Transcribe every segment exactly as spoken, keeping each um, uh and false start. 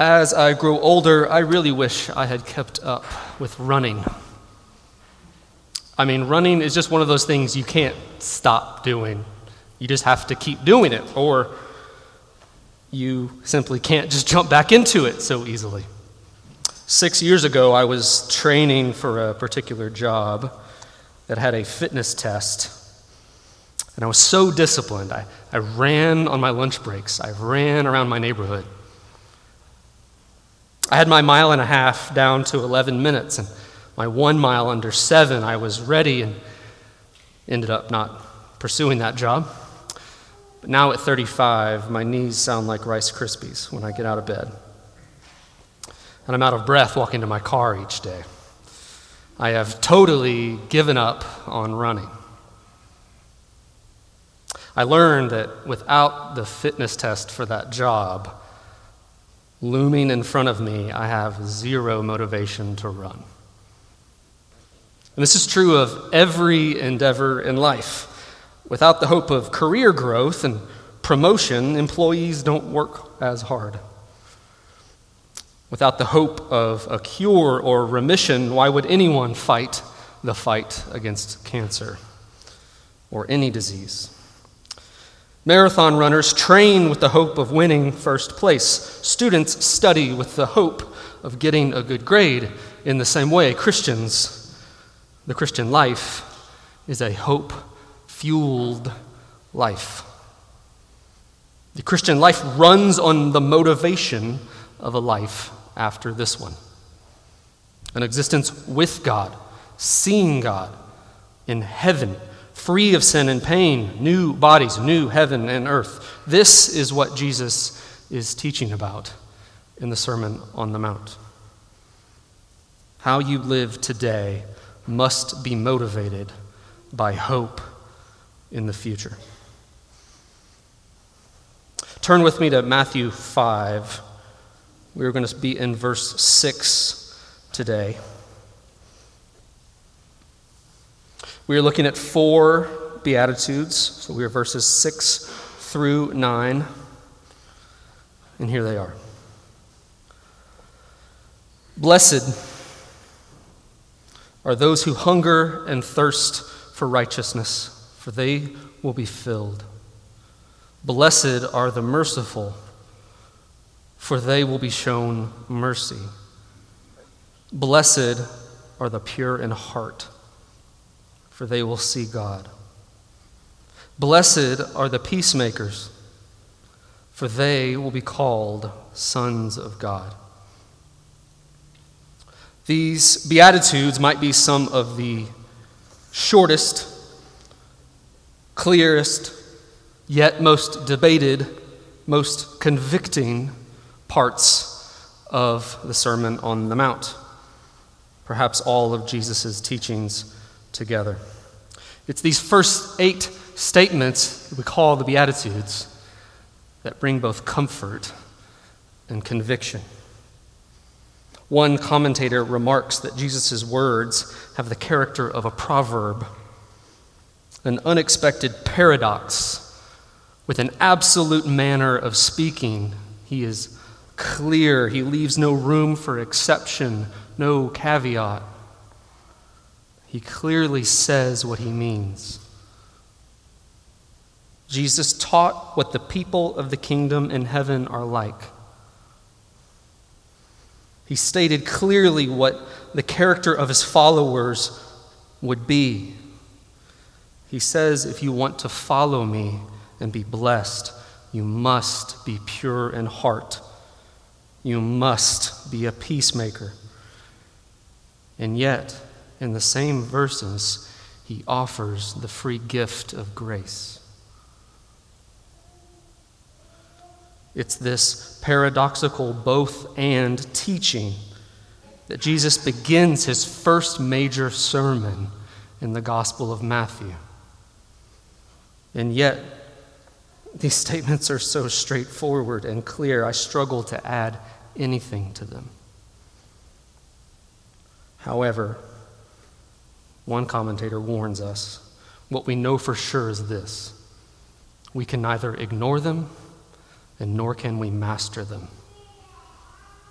As I grow older, I really wish I had kept up with running. I mean, running is just one of those things you can't stop doing. You just have to keep doing it, or you simply can't just jump back into it so easily. Six years ago, I was training for a particular job that had a fitness test, and I was so disciplined. I, I ran on my lunch breaks. I ran around my neighborhood. I had my mile and a half down to eleven minutes, and my one mile under seven, I was ready and ended up not pursuing that job. But now at thirty-five, my knees sound like Rice Krispies when I get out of bed. And I'm out of breath walking to my car each day. I have totally given up on running. I learned that without the fitness test for that job looming in front of me, I have zero motivation to run. And this is true of every endeavor in life. Without the hope of career growth and promotion, employees don't work as hard. Without the hope of a cure or remission, why would anyone fight the fight against cancer or any disease? Marathon runners train with the hope of winning first place. Students study with the hope of getting a good grade. In the same way, Christians, the Christian life is a hope-fueled life. The Christian life runs on the motivation of a life after this one. An existence with God, seeing God in heaven, free of sin and pain, new bodies, new heaven and earth. This is what Jesus is teaching about in the Sermon on the Mount. How you live today must be motivated by hope in the future. Turn with me to Matthew five. We're going to be in verse six today. We are looking at four Beatitudes, so we are verses six through nine, and here they are. Blessed are those who hunger and thirst for righteousness, for they will be filled. Blessed are the merciful, for they will be shown mercy. Blessed are the pure in heart, for they will see God. Blessed are the peacemakers, for they will be called sons of God. These Beatitudes might be some of the shortest, clearest, yet most debated, most convicting parts of the Sermon on the Mount. Perhaps all of Jesus' teachings together. It's these first eight statements that we call the Beatitudes that bring both comfort and conviction. One commentator remarks that Jesus' words have the character of a proverb, an unexpected paradox with an absolute manner of speaking. He is clear. He leaves no room for exception, no caveat. He clearly says what he means. Jesus taught what the people of the kingdom in heaven are like. He stated clearly what the character of his followers would be. He says, if you want to follow me and be blessed, you must be pure in heart. You must be a peacemaker. And yet, in the same verses, he offers the free gift of grace. It's this paradoxical both and teaching that Jesus begins his first major sermon in the Gospel of Matthew. And yet, these statements are so straightforward and clear, I struggle to add anything to them. However, one commentator warns us, what we know for sure is this: we can neither ignore them and nor can we master them.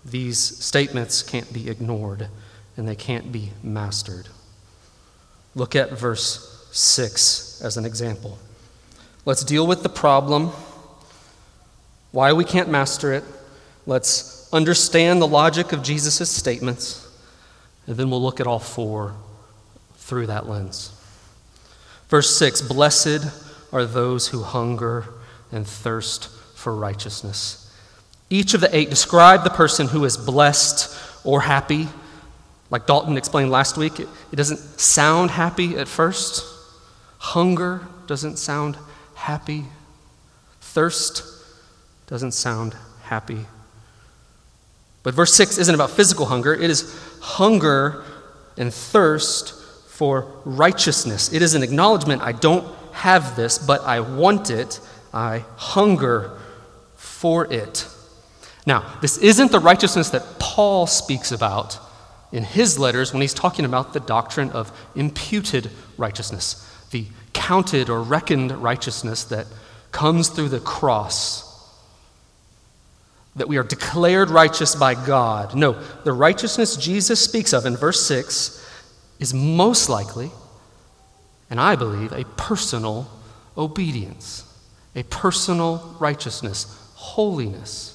These statements can't be ignored, and they can't be mastered. Look at verse six as an example. Let's deal with the problem, why we can't master it. Let's understand the logic of Jesus' statements, and then we'll look at all four through that lens. Verse six, blessed are those who hunger and thirst for righteousness. Each of the eight describe the person who is blessed or happy. Like Dalton explained last week, it, it doesn't sound happy at first. Hunger doesn't sound happy. Thirst doesn't sound happy. But verse six isn't about physical hunger. It is hunger and thirst for righteousness. It is an acknowledgement, I don't have this, but I want it. I hunger for it. Now, this isn't the righteousness that Paul speaks about in his letters when he's talking about the doctrine of imputed righteousness, the counted or reckoned righteousness that comes through the cross, that we are declared righteous by God. No, the righteousness Jesus speaks of in verse six is most likely, and I believe, a personal obedience, a personal righteousness, holiness.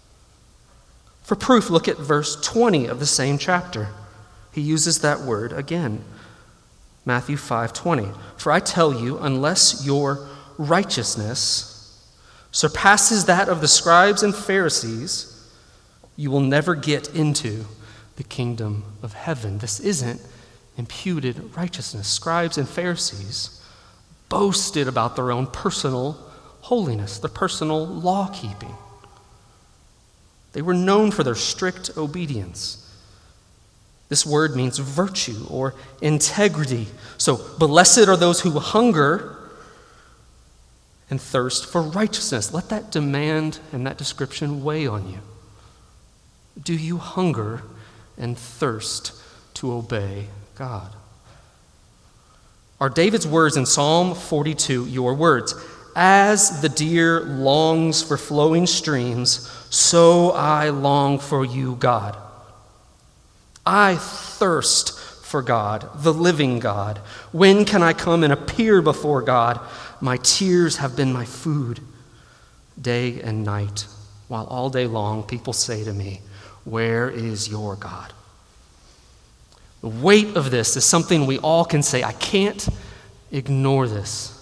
For proof, look at verse twenty of the same chapter. He uses that word again. Matthew five twenty. For I tell you, unless your righteousness surpasses that of the scribes and Pharisees, you will never get into the kingdom of heaven. This isn't imputed righteousness. Scribes and Pharisees boasted about their own personal holiness, their personal law keeping. They were known for their strict obedience. This word means virtue or integrity. So, blessed are those who hunger and thirst for righteousness. Let that demand and that description weigh on you. Do you hunger and thirst to obey God? Are David's words in Psalm forty-two your words? As the deer longs for flowing streams, so I long for you, God. I thirst for God, the living God. When can I come and appear before God? My tears have been my food day and night, while all day long people say to me, where is your God? The weight of this is something we all can say, I can't ignore this.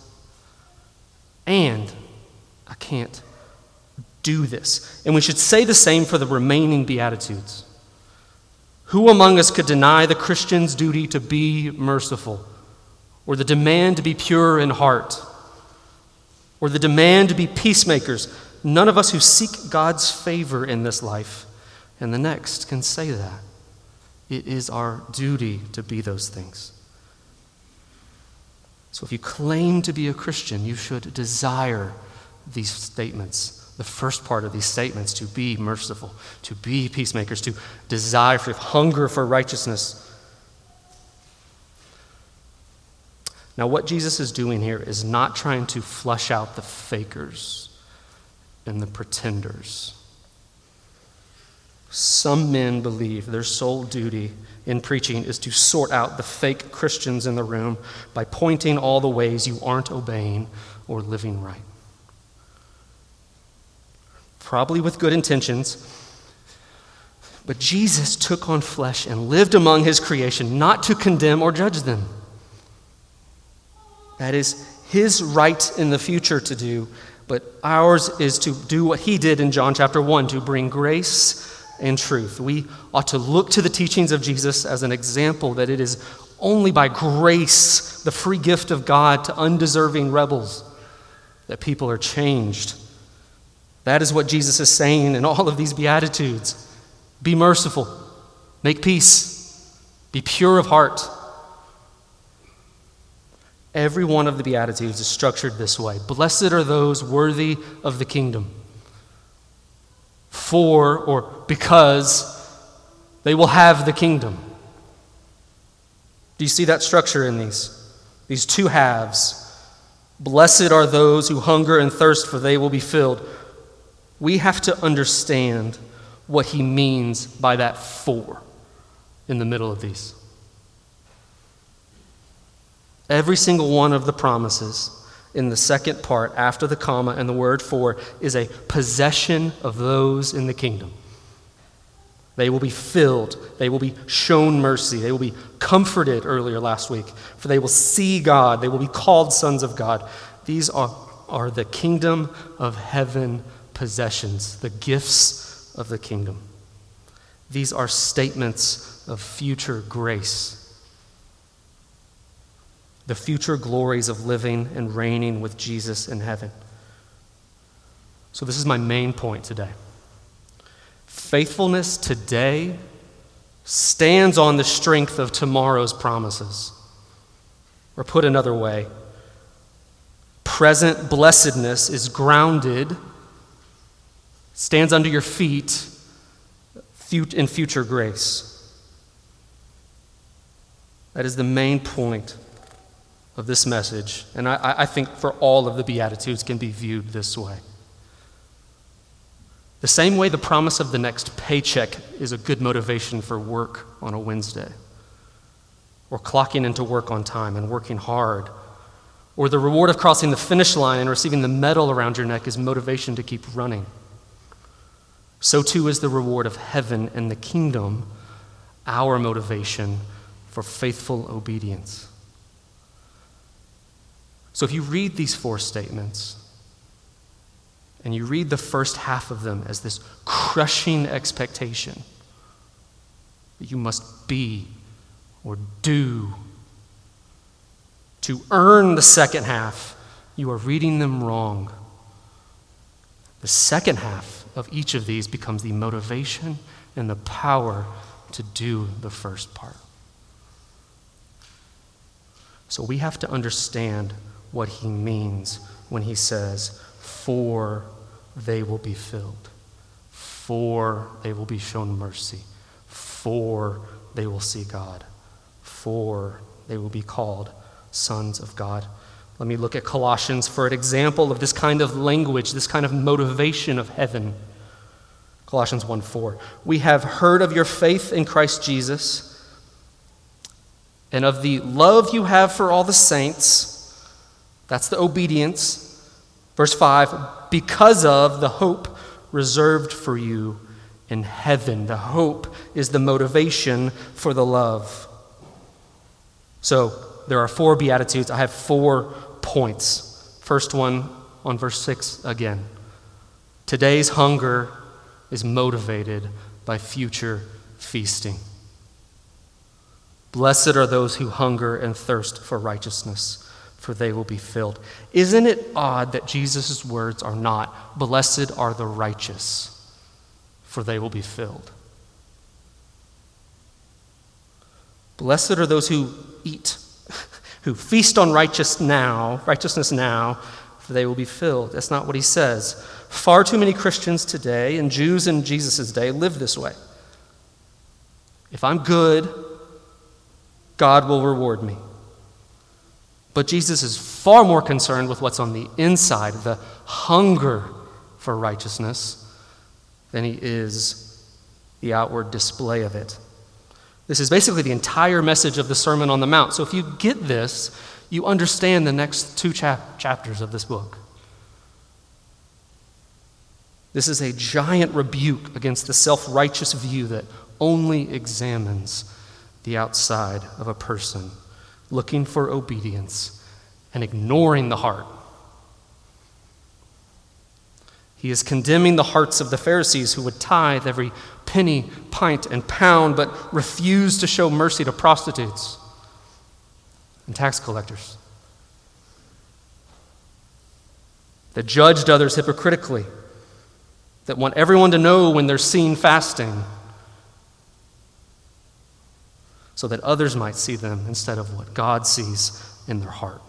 And I can't do this. And we should say the same for the remaining Beatitudes. Who among us could deny the Christian's duty to be merciful, or the demand to be pure in heart, or the demand to be peacemakers? None of us who seek God's favor in this life and the next can say that. It is our duty to be those things. So if you claim to be a Christian, you should desire these statements, the first part of these statements, to be merciful, to be peacemakers, to desire for hunger for righteousness. Now, what Jesus is doing here is not trying to flush out the fakers and the pretenders. Some men believe their sole duty in preaching is to sort out the fake Christians in the room by pointing all the ways you aren't obeying or living right. Probably with good intentions, but Jesus took on flesh and lived among his creation, not to condemn or judge them. That is his right in the future to do, but ours is to do what he did in John chapter one, to bring grace and truth. We ought to look to the teachings of Jesus as an example that it is only by grace, the free gift of God to undeserving rebels, that people are changed. That is what Jesus is saying in all of these Beatitudes. Be merciful, make peace, be pure of heart. Every one of the Beatitudes is structured this way. Blessed are those worthy of the kingdom. For or because they will have the kingdom. Do you see that structure in these? These two halves. Blessed are those who hunger and thirst, for they will be filled. We have to understand what he means by that for in the middle of these. Every single one of the promises in the second part, after the comma and the word for, is a possession of those in the kingdom. They will be filled. They will be shown mercy. They will be comforted, earlier last week, for they will see God. They will be called sons of God. These are, are the kingdom of heaven possessions, the gifts of the kingdom. These are statements of future grace, the future glories of living and reigning with Jesus in heaven. So this is my main point today. Faithfulness today stands on the strength of tomorrow's promises. Or put another way, present blessedness is grounded, stands under your feet in future grace. That is the main point of this message, and I, I think for all of the Beatitudes can be viewed this way. The same way the promise of the next paycheck is a good motivation for work on a Wednesday, or clocking into work on time and working hard, or the reward of crossing the finish line and receiving the medal around your neck is motivation to keep running. So too is the reward of heaven and the kingdom our motivation for faithful obedience. So if you read these four statements, and you read the first half of them as this crushing expectation that you must be or do to earn the second half, you are reading them wrong. The second half of each of these becomes the motivation and the power to do the first part. So we have to understand what he means when he says, for they will be filled, for they will be shown mercy, for they will see God, for they will be called sons of God. Let me look at Colossians for an example of this kind of language, this kind of motivation of heaven. Colossians one four. We have heard of your faith in Christ Jesus and of the love you have for all the saints. That's the obedience. Verse five, because of the hope reserved for you in heaven. The hope is the motivation for the love. So there are four Beatitudes. I have four points. First one on verse six again. Today's hunger is motivated by future feasting. Blessed are those who hunger and thirst for righteousness, for they will be filled. Isn't it odd that Jesus' words are not, blessed are the righteous, for they will be filled? Blessed are those who eat, who feast on righteous now, righteousness now, for they will be filled. That's not what he says. Far too many Christians today, and Jews in Jesus' day, live this way. If I'm good, God will reward me. But Jesus is far more concerned with what's on the inside, the hunger for righteousness, than he is the outward display of it. This is basically the entire message of the Sermon on the Mount. So if you get this, you understand the next two chap- chapters of this book. This is a giant rebuke against the self-righteous view that only examines the outside of a person, looking for obedience and ignoring the heart. He is condemning the hearts of the Pharisees who would tithe every penny, pint, and pound, but refuse to show mercy to prostitutes and tax collectors. That judged others hypocritically, that want everyone to know when they're seen fasting, so that others might see them instead of what God sees in their heart.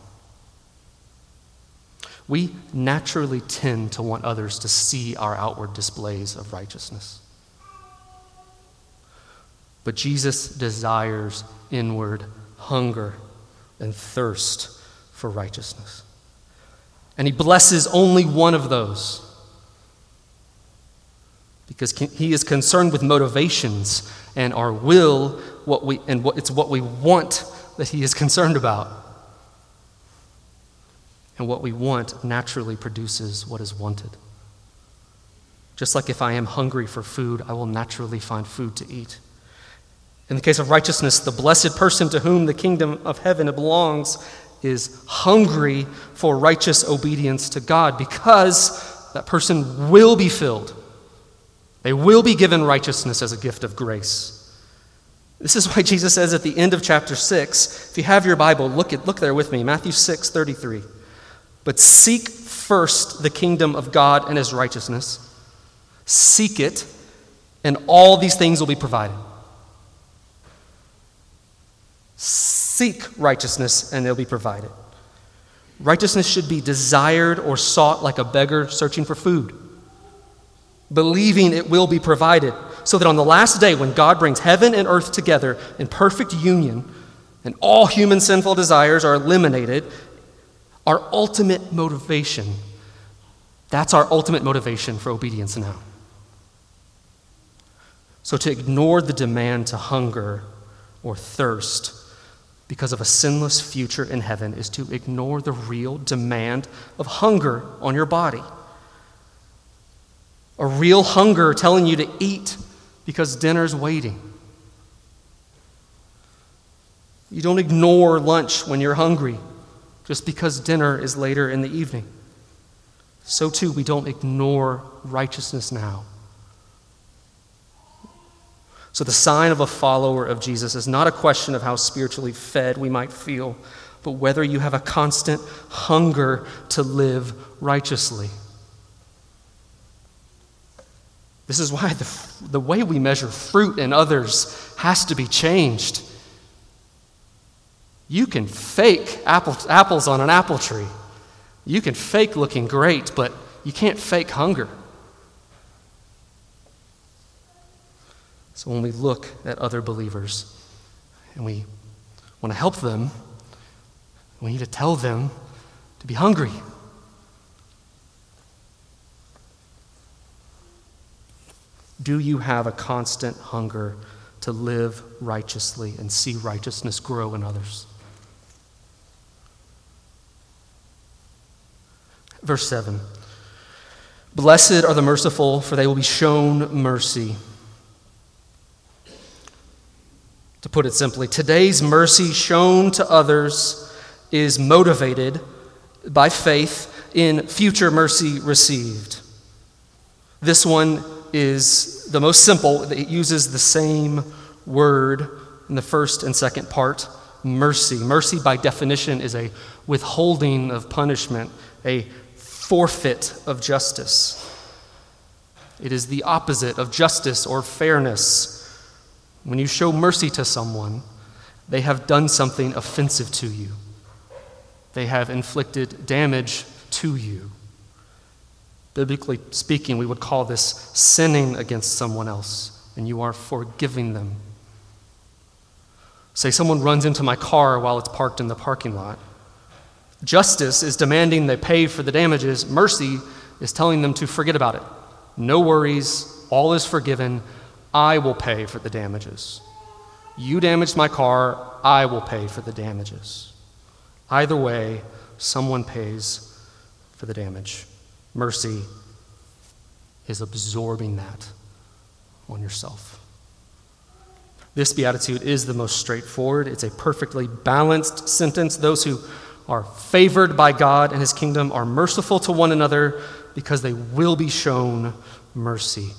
We naturally tend to want others to see our outward displays of righteousness. But Jesus desires inward hunger and thirst for righteousness. And he blesses only one of those, because he is concerned with motivations and our will, what we and what it's what we want that he is concerned about. And what we want naturally produces what is wanted. Just like if I am hungry for food, I will naturally find food to eat. In the case of righteousness, the blessed person to whom the kingdom of heaven belongs is hungry for righteous obedience to God, because that person will be filled. They will be given righteousness as a gift of grace. This is why Jesus says at the end of chapter six, if you have your Bible, look at look there with me, Matthew six thirty-three. But seek first the kingdom of God and his righteousness. Seek it, and all these things will be provided. Seek righteousness, and they'll be provided. Righteousness should be desired or sought like a beggar searching for food, believing it will be provided, so that on the last day, when God brings heaven and earth together in perfect union, and all human sinful desires are eliminated, our ultimate motivation, that's our ultimate motivation for obedience now. So to ignore the demand to hunger or thirst because of a sinless future in heaven is to ignore the real demand of hunger on your body. A real hunger telling you to eat because dinner's waiting. You don't ignore lunch when you're hungry just because dinner is later in the evening. So too, we don't ignore righteousness now. So the sign of a follower of Jesus is not a question of how spiritually fed we might feel, but whether you have a constant hunger to live righteously. This is why the, the way we measure fruit in others has to be changed. You can fake apple, apples on an apple tree. You can fake looking great, but you can't fake hunger. So when we look at other believers and we want to help them, we need to tell them to be hungry. Do you have a constant hunger to live righteously and see righteousness grow in others? Verse seven. Blessed are the merciful, for they will be shown mercy. To put it simply, today's mercy shown to others is motivated by faith in future mercy received. This one is the most simple. It uses the same word in the first and second part, mercy. Mercy, by definition, is a withholding of punishment, a forfeit of justice. It is the opposite of justice or fairness. When you show mercy to someone, they have done something offensive to you. They have inflicted damage to you. Biblically speaking, we would call this sinning against someone else, and you are forgiving them. Say someone runs into my car while it's parked in the parking lot. Justice is demanding they pay for the damages. Mercy is telling them to forget about it. No worries, all is forgiven. I will pay for the damages. You damaged my car, I will pay for the damages. Either way, someone pays for the damage. Mercy is absorbing that on yourself. This beatitude is the most straightforward. It's a perfectly balanced sentence. Those who are favored by God and his kingdom are merciful to one another because they will be shown mercy.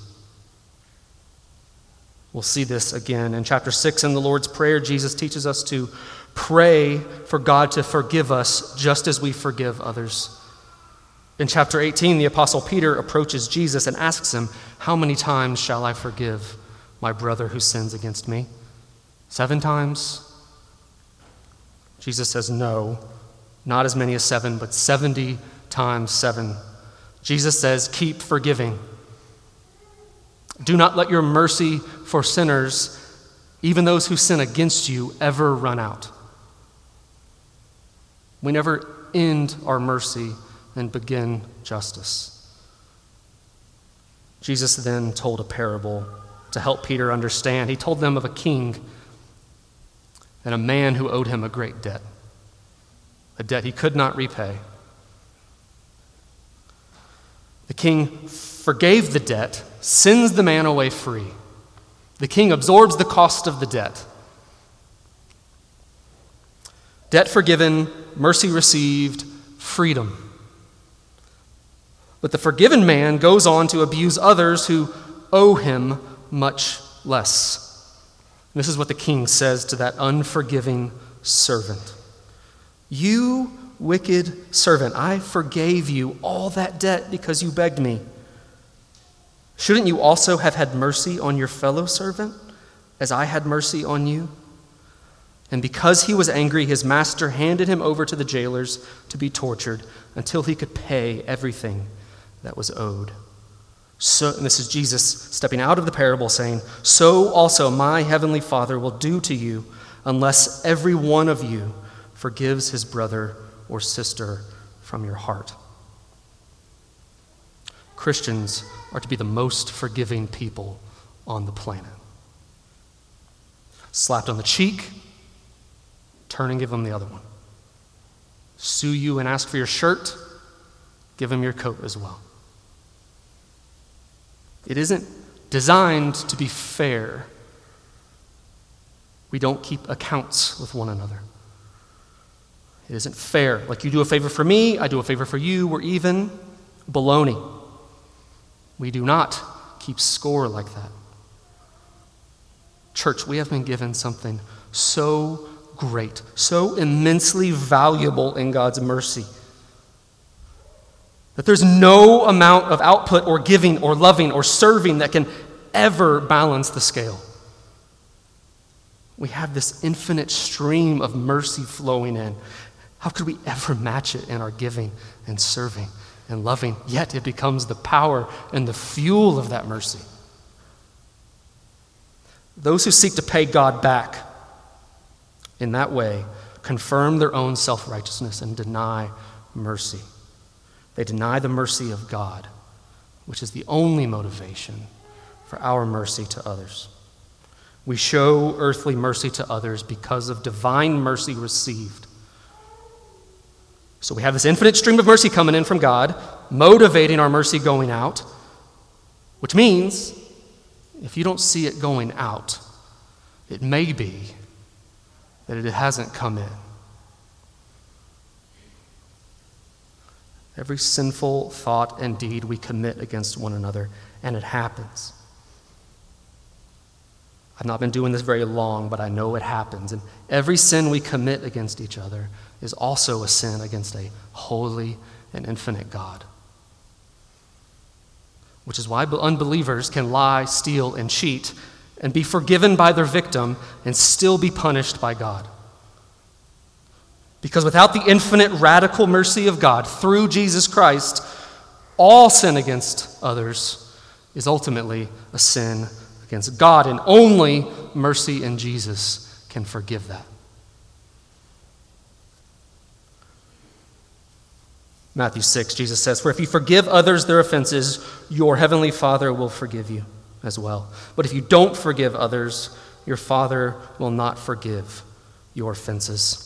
We'll see this again in chapter six in the Lord's Prayer. Jesus teaches us to pray for God to forgive us just as we forgive others. In chapter eighteen, the Apostle Peter approaches Jesus and asks him, "How many times shall I forgive my brother who sins against me? Seven times?" Jesus says, "No, not as many as seven, but seventy times seven." Jesus says, "Keep forgiving. Do not let your mercy for sinners, even those who sin against you, ever run out." We never end our mercy and begin justice. Jesus then told a parable to help Peter understand. He told them of a king and a man who owed him a great debt, a debt he could not repay. The king forgave the debt, sends the man away free. The king absorbs the cost of the debt. Debt forgiven, mercy received, freedom. But the forgiven man goes on to abuse others who owe him much less. This is what the king says to that unforgiving servant. You wicked servant, I forgave you all that debt because you begged me. Shouldn't you also have had mercy on your fellow servant as I had mercy on you? And because he was angry, his master handed him over to the jailers to be tortured until he could pay everything that was owed. So, and this is Jesus stepping out of the parable saying, so also my heavenly Father will do to you unless every one of you forgives his brother or sister from your heart. Christians are to be the most forgiving people on the planet. Slapped on the cheek, turn and give them the other one. Sue you and ask for your shirt, give them your coat as well. It isn't designed to be fair. We don't keep accounts with one another. It isn't fair. Like you do a favor for me, I do a favor for you, we're even. Baloney. We do not keep score like that. Church, we have been given something so great, so immensely valuable in God's mercy, that there's no amount of output or giving or loving or serving that can ever balance the scale. We have this infinite stream of mercy flowing in. How could we ever match it in our giving and serving and loving? Yet it becomes the power and the fuel of that mercy. Those who seek to pay God back in that way confirm their own self-righteousness and deny mercy. They deny the mercy of God, which is the only motivation for our mercy to others. We show earthly mercy to others because of divine mercy received. So we have this infinite stream of mercy coming in from God, motivating our mercy going out, which means if you don't see it going out, it may be that it hasn't come in. Every sinful thought and deed we commit against one another, and it happens. I've not been doing this very long, but I know it happens. And every sin we commit against each other is also a sin against a holy and infinite God. Which is why unbelievers can lie, steal, and cheat, and be forgiven by their victim and still be punished by God. Because without the infinite radical mercy of God through Jesus Christ, all sin against others is ultimately a sin against God, and only mercy in Jesus can forgive that. Matthew six, Jesus says, "For if you forgive others their offenses, your heavenly Father will forgive you as well. But if you don't forgive others, your Father will not forgive your offenses."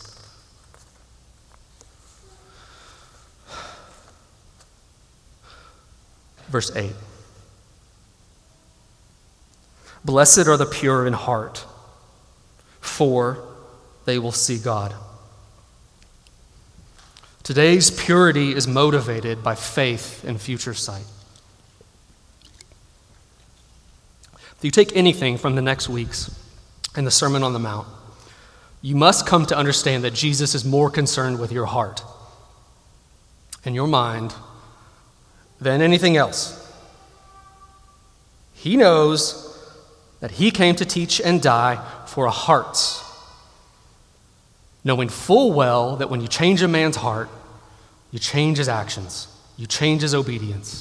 Verse eight. "Blessed are the pure in heart, for they will see God." Today's purity is motivated by faith and future sight. If you take anything from the next weeks and the Sermon on the Mount, you must come to understand that Jesus is more concerned with your heart and your mind than anything else. He knows that he came to teach and die for hearts, knowing full well that when you change a man's heart, you change his actions, you change his obedience.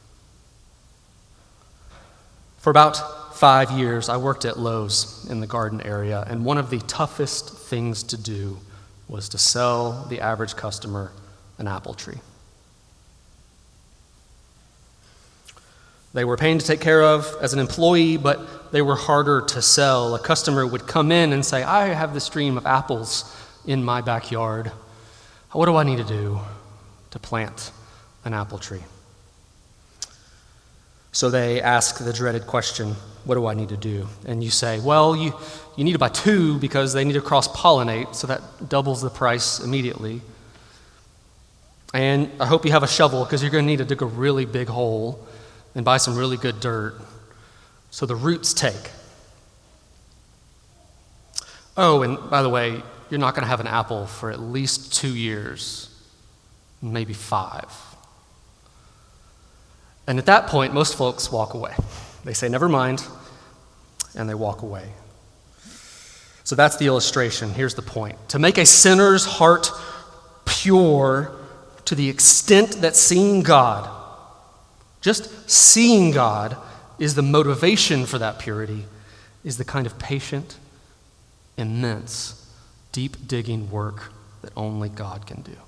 For about five years, I worked at Lowe's in the Garden area, and one of the toughest things to do was to sell the average customer an apple tree. They were a pain to take care of as an employee, but they were harder to sell. A customer would come in and say, I have this stream of apples in my backyard. What do I need to do to plant an apple tree? So they ask the dreaded question, what do I need to do? And you say, well, you, you need to buy two because they need to cross-pollinate, so that doubles the price immediately. And I hope you have a shovel because you're going to need to dig a really big hole and buy some really good dirt so the roots take. Oh, and by the way, you're not going to have an apple for at least two years, maybe five. And at that point, most folks walk away. They say, never mind, and they walk away. So that's the illustration. Here's the point. To make a sinner's heart pure to the extent that seeing God, just seeing God, is the motivation for that purity, is the kind of patient, immense, deep digging work that only God can do.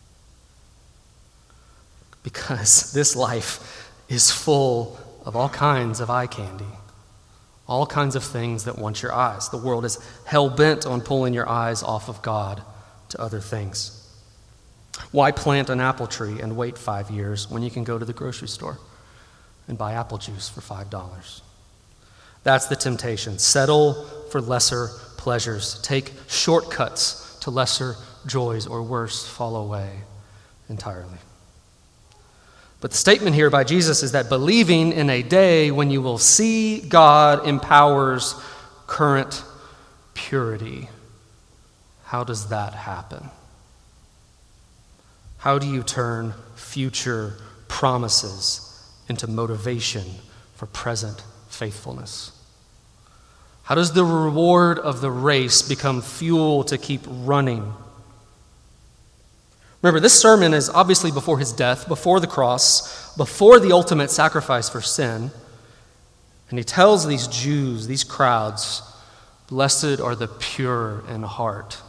Because this life is full of all kinds of eye candy, all kinds of things that want your eyes. The world is hell-bent on pulling your eyes off of God to other things. Why plant an apple tree and wait five years when you can go to the grocery store and buy apple juice for five dollars? That's the temptation. Settle for lesser pleasures. Take shortcuts to lesser joys, or worse, fall away entirely. But the statement here by Jesus is that believing in a day when you will see God empowers current purity. How does that happen? How do you turn future promises into motivation for present faithfulness? How does the reward of the race become fuel to keep running? Remember, this sermon is obviously before his death, before the cross, before the ultimate sacrifice for sin. And he tells these Jews, these crowds, blessed are the pure in heart.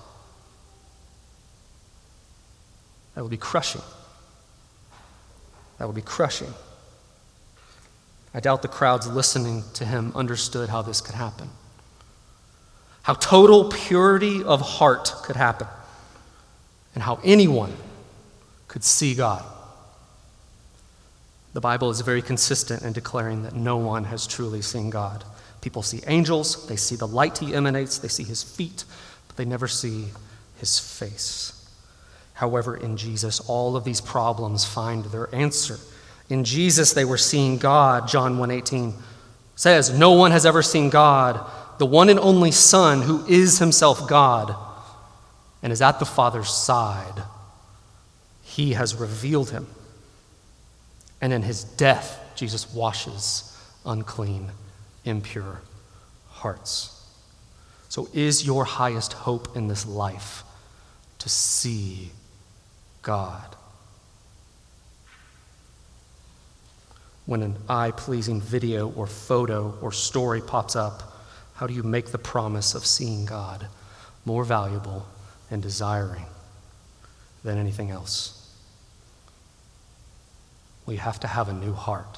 That would be crushing. That would be crushing. I doubt the crowds listening to him understood how this could happen. How total purity of heart could happen. And how anyone could see God. The Bible is very consistent in declaring that no one has truly seen God. People see angels, they see the light he emanates, they see his feet, but they never see his face. However, in Jesus, all of these problems find their answer. In Jesus, they were seeing God. John one eighteen says, no one has ever seen God, the one and only Son who is himself God and is at the Father's side. He has revealed him. And in his death, Jesus washes unclean, impure hearts. So is your highest hope in this life to see God? When an eye-pleasing video or photo or story pops up, how do you make the promise of seeing God more valuable and desiring than anything else? Well, you have to have a new heart.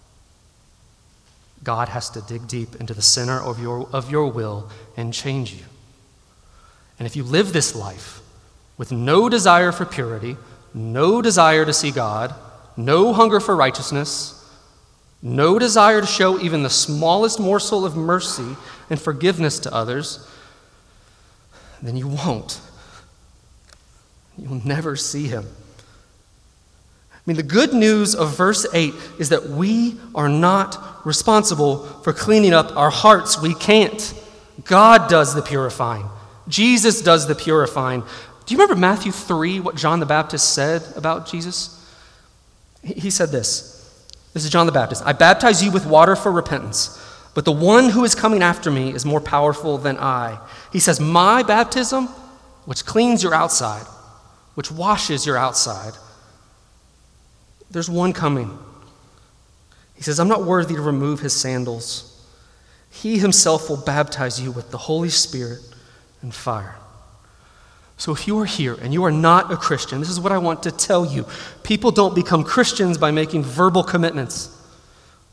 God has to dig deep into the center of your, of your will and change you. And if you live this life with no desire for purity, no desire to see God, no hunger for righteousness, no desire to show even the smallest morsel of mercy and forgiveness to others, then you won't. You'll never see him. I mean, the good news of verse eight is that we are not responsible for cleaning up our hearts. We can't. God does the purifying. Jesus does the purifying. Do you remember Matthew three, what John the Baptist said about Jesus? He said this. This is John the Baptist. I baptize you with water for repentance, but the one who is coming after me is more powerful than I. He says, my baptism, which cleans your outside, which washes your outside, there's one coming. He says, I'm not worthy to remove his sandals. He himself will baptize you with the Holy Spirit and fire. So if you are here and you are not a Christian, this is what I want to tell you. People don't become Christians by making verbal commitments.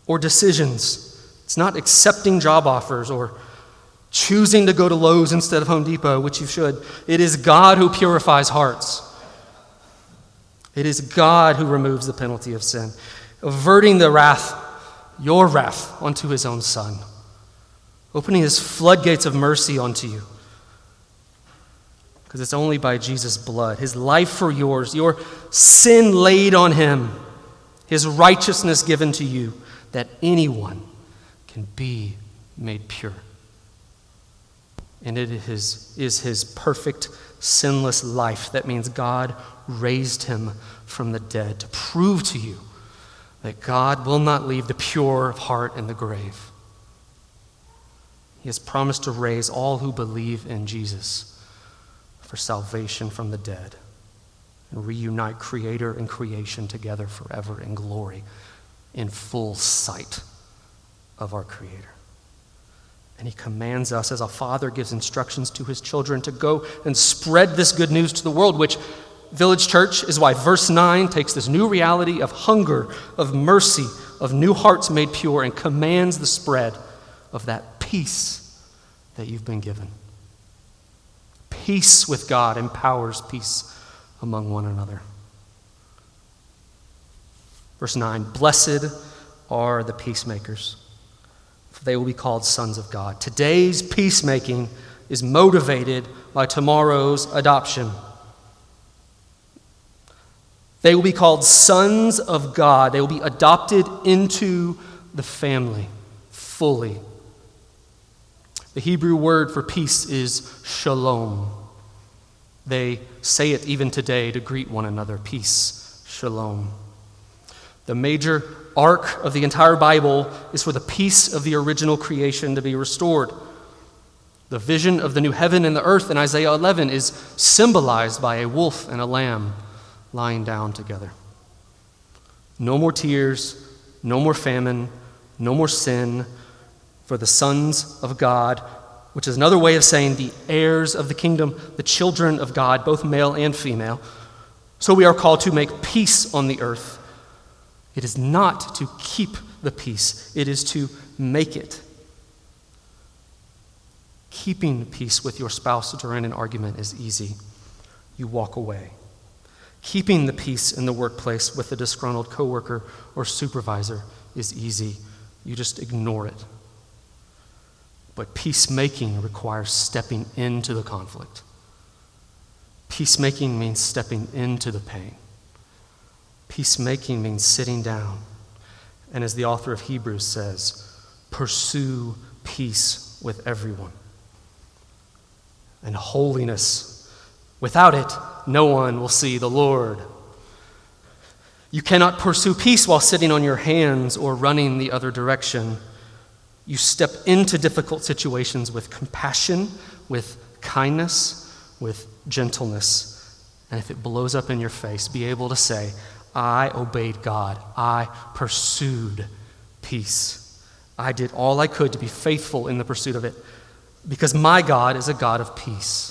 or decisions. It's not accepting job offers or choosing to go to Lowe's instead of Home Depot, which you should. It is God who purifies hearts. It is God who removes the penalty of sin, averting the wrath, your wrath, onto his own Son, opening his floodgates of mercy onto you. Because it's only by Jesus' blood, his life for yours, your sin laid on him, his righteousness given to you, that anyone can be made pure. And it is, is his perfect, sinless life that means God raised him from the dead to prove to you that God will not leave the pure of heart in the grave. He has promised to raise all who believe in Jesus for salvation from the dead and reunite Creator and creation together forever in glory in full sight of our Creator. And he commands us, as a father gives instructions to his children, to go and spread this good news to the world, which Village Church is why verse nine takes this new reality of hunger, of mercy, of new hearts made pure, and commands the spread of that peace that you've been given. Peace with God empowers peace among one another. Verse nine, blessed are the peacemakers, for they will be called sons of God. Today's peacemaking is motivated by tomorrow's adoption. They will be called sons of God. They will be adopted into the family fully. The Hebrew word for peace is shalom. They say it even today to greet one another. Peace, shalom. The major arc of the entire Bible is for the peace of the original creation to be restored. The vision of the new heaven and the earth in Isaiah eleven is symbolized by a wolf and a lamb lying down together. No more tears, no more famine, no more sin for the sons of God, which is another way of saying the heirs of the kingdom, the children of God, both male and female. So we are called to make peace on the earth. It is not to keep the peace, it is to make it. Keeping peace with your spouse during an argument is easy. You walk away. Keeping the peace in the workplace with a disgruntled coworker or supervisor is easy. You just ignore it. But peacemaking requires stepping into the conflict. Peacemaking means stepping into the pain. Peacemaking means sitting down. And as the author of Hebrews says, pursue peace with everyone. And holiness. Without it, no one will see the Lord. You cannot pursue peace while sitting on your hands or running the other direction. You step into difficult situations with compassion, with kindness, with gentleness. And if it blows up in your face, be able to say, I obeyed God. I pursued peace. I did all I could to be faithful in the pursuit of it, because my God is a God of peace,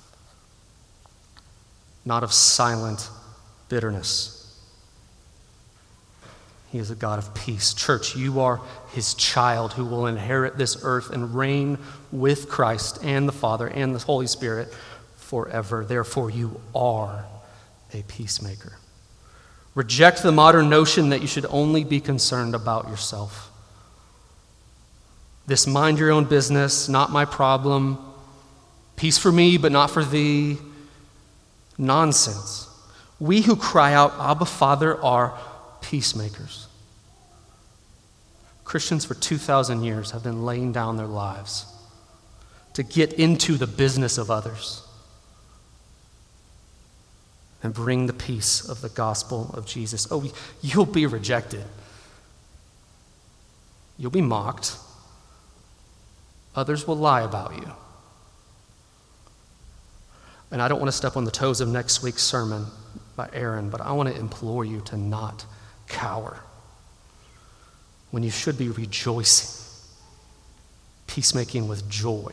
not of silent bitterness. He is a God of peace. Church, you are his child who will inherit this earth and reign with Christ and the Father and the Holy Spirit forever. Therefore, you are a peacemaker. Reject the modern notion that you should only be concerned about yourself. This mind your own business, not my problem, peace for me but not for thee, nonsense. We who cry out, Abba, Father, are peacemakers. Christians for two thousand years have been laying down their lives to get into the business of others and bring the peace of the gospel of Jesus. Oh, you'll be rejected. You'll be mocked. Others will lie about you. And I don't want to step on the toes of next week's sermon by Aaron, but I want to implore you to not cower when you should be rejoicing, peacemaking with joy,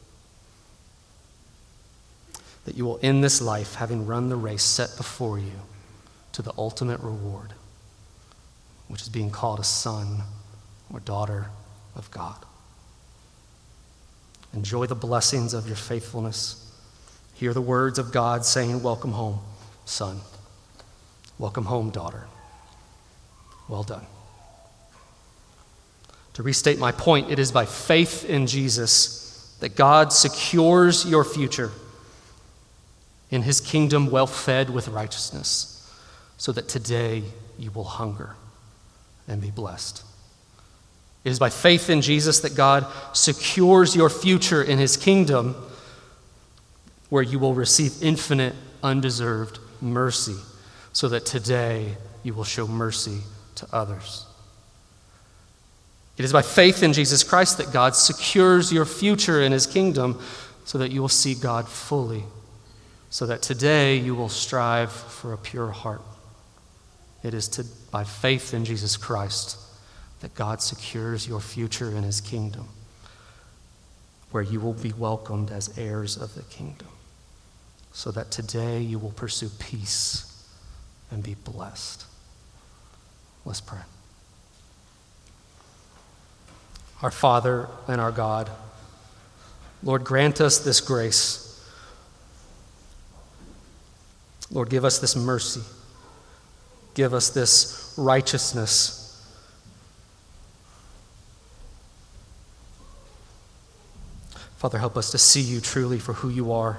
that you will end this life having run the race set before you to the ultimate reward, which is being called a son or daughter of God. Enjoy the blessings of your faithfulness. Hear the words of God saying, welcome home, son. Welcome home, daughter. Well done. To restate my point, it is by faith in Jesus that God secures your future in his kingdom, well fed with righteousness, so that today you will hunger and be blessed. It is by faith in Jesus that God secures your future in his kingdom, where you will receive infinite, undeserved mercy, so that today you will show mercy to others. It is by faith in Jesus Christ that God secures your future in his kingdom, so that you will see God fully, so that today you will strive for a pure heart. It is to, by faith in Jesus Christ that God secures your future in his kingdom, where you will be welcomed as heirs of the kingdom, so that today you will pursue peace and be blessed. Let's pray. Our Father and our God, Lord, grant us this grace. Lord, give us this mercy. Give us this righteousness. Father, help us to see you truly for who you are.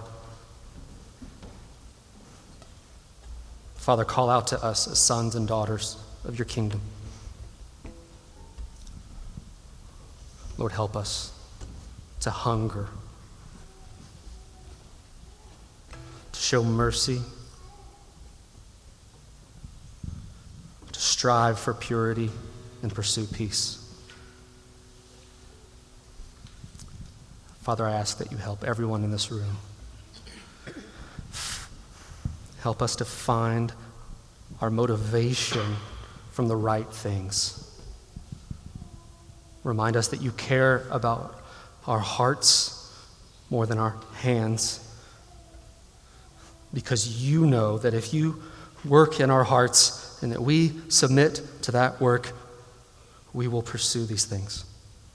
Father, call out to us as sons and daughters of your kingdom. Lord, help us to hunger, to show mercy, to strive for purity and pursue peace. Father, I ask that you help everyone in this room. Help us to find our motivation from the right things. Remind us that you care about our hearts more than our hands, because you know that if you work in our hearts and that we submit to that work, we will pursue these things.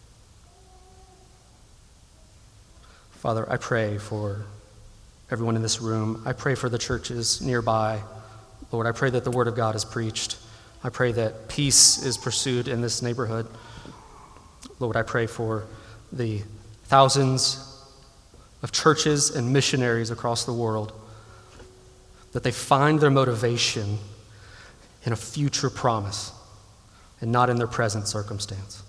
Father, I pray for everyone in this room. I pray for the churches nearby. Lord, I pray that the word of God is preached. I pray that peace is pursued in this neighborhood. Lord, I pray for the thousands of churches and missionaries across the world, that they find their motivation in a future promise and not in their present circumstance.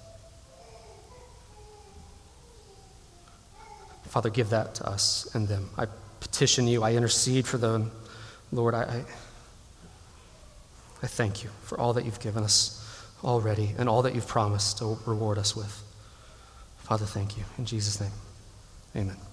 Father, give that to us and them. I petition you. I intercede for them. Lord, I, I, I thank you for all that you've given us already and all that you've promised to reward us with. Father, thank you. In Jesus' name, amen.